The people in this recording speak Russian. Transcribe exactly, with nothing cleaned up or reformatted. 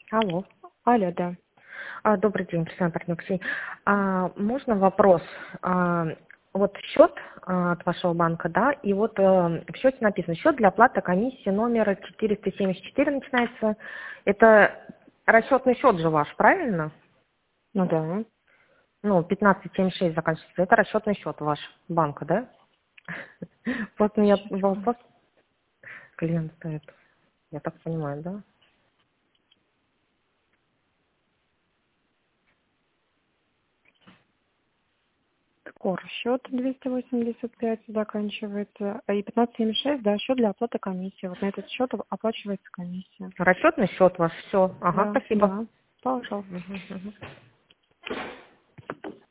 Алло. Алло, да. А, Добрый день, Татьяна Алексей. А, Можно вопрос? А, Вот счет а, от вашего банка, да, и вот э, в счете написано счет для оплаты комиссии номер четыреста семьдесят четыре начинается. Это расчетный счет же ваш, правильно? Ну да. Ну, пятнадцать семьдесят шесть заканчивается. Это расчетный счет ваш банка, да? Вот у меня вопрос. Клиент стоит. Я так понимаю, да? Скоро счет двести восемьдесят пять заканчивается. А И пятнадцать семьдесят шесть, да, счет для оплаты комиссии. Вот на этот счет оплачивается комиссия. Расчетный счет ваш, все. Ага, Да, спасибо. да. Пожалуйста. Мгм, мгм.